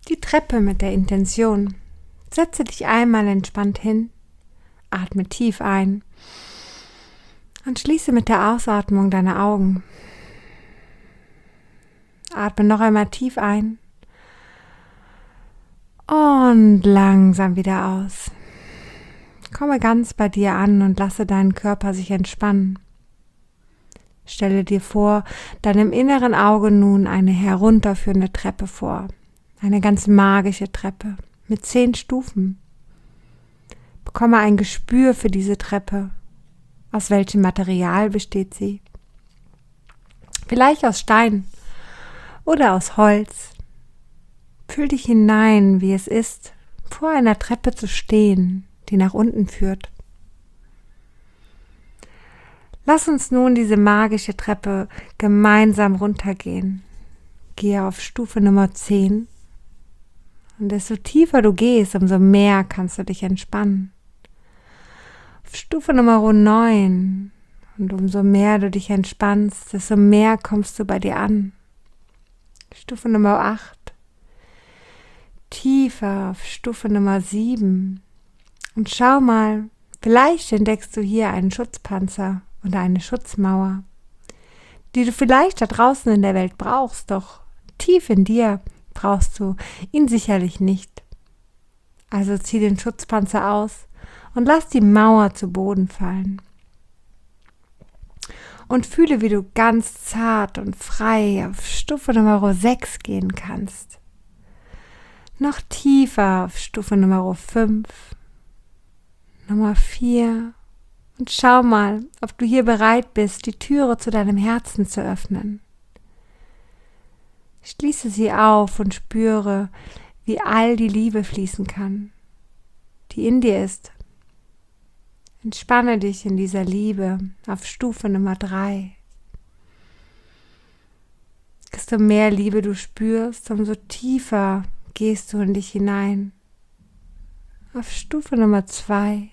die Treppe mit der Intention. Setze dich einmal entspannt hin, atme tief ein und schließe mit der Ausatmung deine Augen. Atme noch einmal tief ein und langsam wieder aus. Komme ganz bei dir an und lasse deinen Körper sich entspannen. Stelle dir vor deinem inneren Auge nun eine herunterführende Treppe vor. Eine ganz magische Treppe mit 10 Stufen. Bekomme ein Gespür für diese Treppe. Aus welchem Material besteht sie? Vielleicht aus Stein oder aus Holz. Fühl dich hinein, wie es ist, vor einer Treppe zu stehen, die nach unten führt. Lass uns nun diese magische Treppe gemeinsam runtergehen. Gehe auf Stufe Nummer 10. Und desto tiefer du gehst, umso mehr kannst du dich entspannen. Auf Stufe Nummer 9. Und umso mehr du dich entspannst, desto mehr kommst du bei dir an. Stufe Nummer 8. Tiefer auf Stufe Nummer 7. Und schau mal, vielleicht entdeckst du hier einen Schutzpanzer oder eine Schutzmauer, die du vielleicht da draußen in der Welt brauchst, doch tief in dir brauchst du ihn sicherlich nicht. Also zieh den Schutzpanzer aus und lass die Mauer zu Boden fallen. Und fühle, wie du ganz zart und frei auf Stufe Nummer 6 gehen kannst. Noch tiefer auf Stufe Nummer 5, Nummer 4 und schau mal, ob du hier bereit bist, die Türe zu deinem Herzen zu öffnen. Schließe sie auf und spüre, wie all die Liebe fließen kann, die in dir ist. Entspanne dich in dieser Liebe auf Stufe Nummer 3. Desto mehr Liebe du spürst, umso tiefer gehst du in dich hinein. Auf Stufe Nummer 2.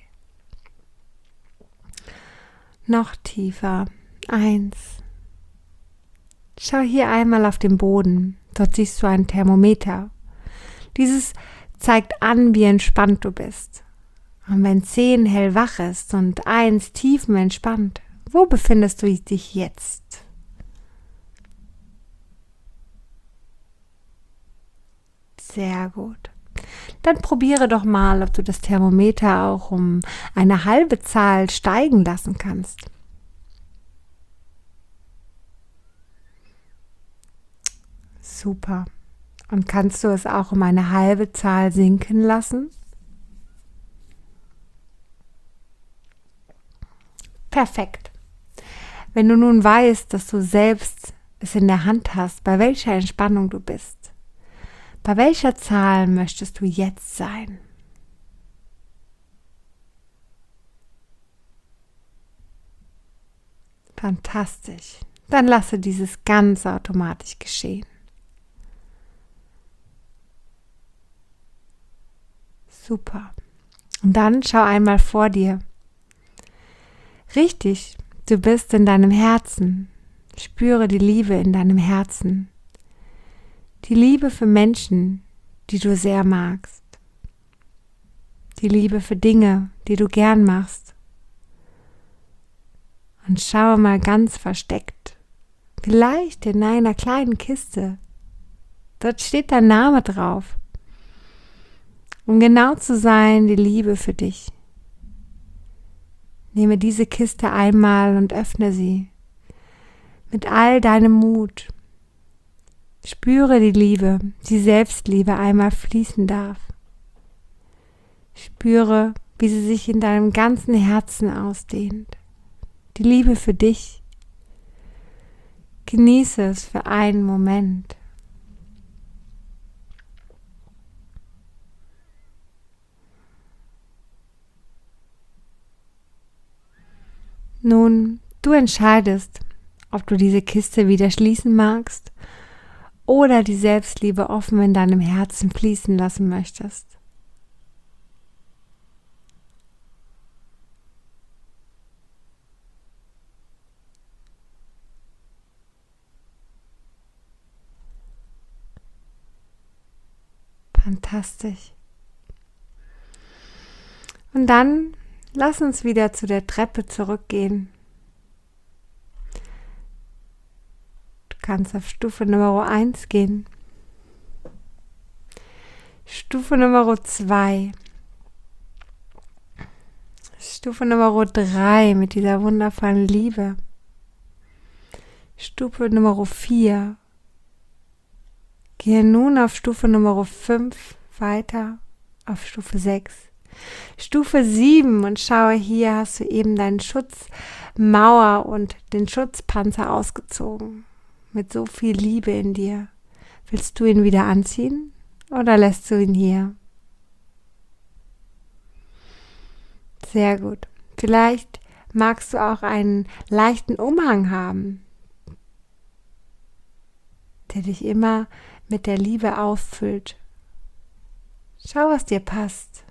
Noch tiefer. 1. Schau hier einmal auf den Boden. Dort siehst du ein Thermometer. Dieses zeigt an, wie entspannt du bist. Und wenn 10 hellwach ist und 1 tiefenentspannt, wo befindest du dich jetzt? Sehr gut. Dann probiere doch mal, ob du das Thermometer auch um eine halbe Zahl steigen lassen kannst. Super. Und kannst du es auch um eine halbe Zahl sinken lassen? Perfekt. Wenn du nun weißt, dass du selbst es in der Hand hast, bei welcher Entspannung du bist, bei welcher Zahl möchtest du jetzt sein? Fantastisch. Dann lasse dieses ganz automatisch geschehen. Super. Und dann schau einmal vor dir. Richtig, du bist in deinem Herzen. Spüre die Liebe in deinem Herzen. Die Liebe für Menschen, die du sehr magst. Die Liebe für Dinge, die du gern machst. Und schaue mal ganz versteckt, vielleicht in einer kleinen Kiste. Dort steht dein Name drauf. Um genau zu sein, die Liebe für dich. Nehme diese Kiste einmal und öffne sie. Mit all deinem Mut. Spüre die Liebe, die Selbstliebe einmal fließen darf. Spüre, wie sie sich in deinem ganzen Herzen ausdehnt. Die Liebe für dich. Genieße es für einen Moment. Nun, du entscheidest, ob du diese Kiste wieder schließen magst oder die Selbstliebe offen in deinem Herzen fließen lassen möchtest. Fantastisch. Und dann lass uns wieder zu der Treppe zurückgehen. Du kannst auf Stufe Nummer 1 gehen. Stufe Nummer 2. Stufe Nummer 3 mit dieser wundervollen Liebe. Stufe Nummer 4. Gehe nun auf Stufe Nummer 5 weiter, auf Stufe 6. Stufe 7 und schaue, hier hast du eben deinen Schutzmauer und den Schutzpanzer ausgezogen. Mit so viel Liebe in dir. Willst du ihn wieder anziehen oder lässt du ihn hier? Sehr gut. Vielleicht magst du auch einen leichten Umhang haben, der dich immer mit der Liebe auffüllt. Schau, was dir passt.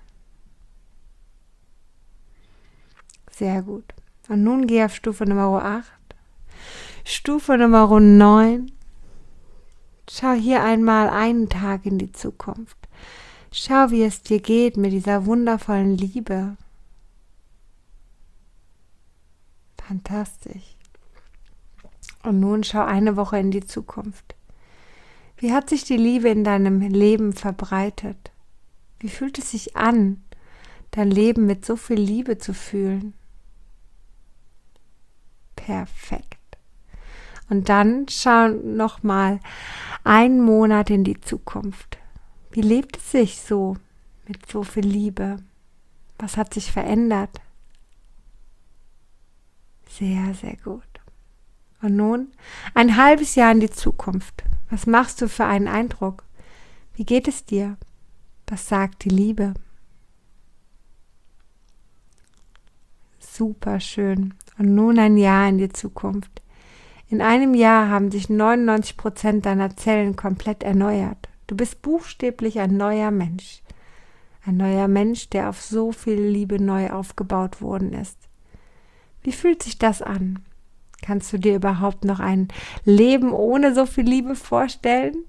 Sehr gut. Und nun geh auf Stufe Nummer 8. Stufe Nummer 9. Schau hier einmal einen Tag in die Zukunft. Schau, wie es dir geht mit dieser wundervollen Liebe. Fantastisch. Und nun schau eine Woche in die Zukunft. Wie hat sich die Liebe in deinem Leben verbreitet? Wie fühlt es sich an, dein Leben mit so viel Liebe zu fühlen? Perfekt. Und dann schau nochmal einen Monat in die Zukunft. Wie lebt es sich so mit so viel Liebe? Was hat sich verändert? Sehr, sehr gut. Und nun ein halbes Jahr in die Zukunft. Was machst du für einen Eindruck? Wie geht es dir? Was sagt die Liebe? Super schön. Und nun ein Jahr in die Zukunft. In einem Jahr haben sich 99% deiner Zellen komplett erneuert. Du bist buchstäblich ein neuer Mensch. Ein neuer Mensch, der auf so viel Liebe neu aufgebaut worden ist. Wie fühlt sich das an? Kannst du dir überhaupt noch ein Leben ohne so viel Liebe vorstellen?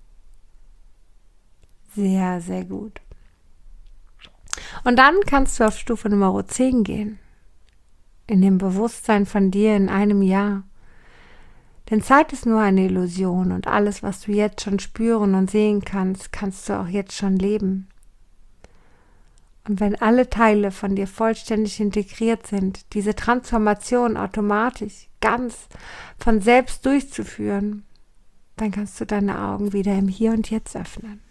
Sehr, sehr gut. Und dann kannst du auf Stufe Nummer 10 gehen. In dem Bewusstsein von dir in einem Jahr. Denn Zeit ist nur eine Illusion und alles, was du jetzt schon spüren und sehen kannst, kannst du auch jetzt schon leben. Und wenn alle Teile von dir vollständig integriert sind, diese Transformation automatisch, ganz von selbst durchzuführen, dann kannst du deine Augen wieder im Hier und Jetzt öffnen.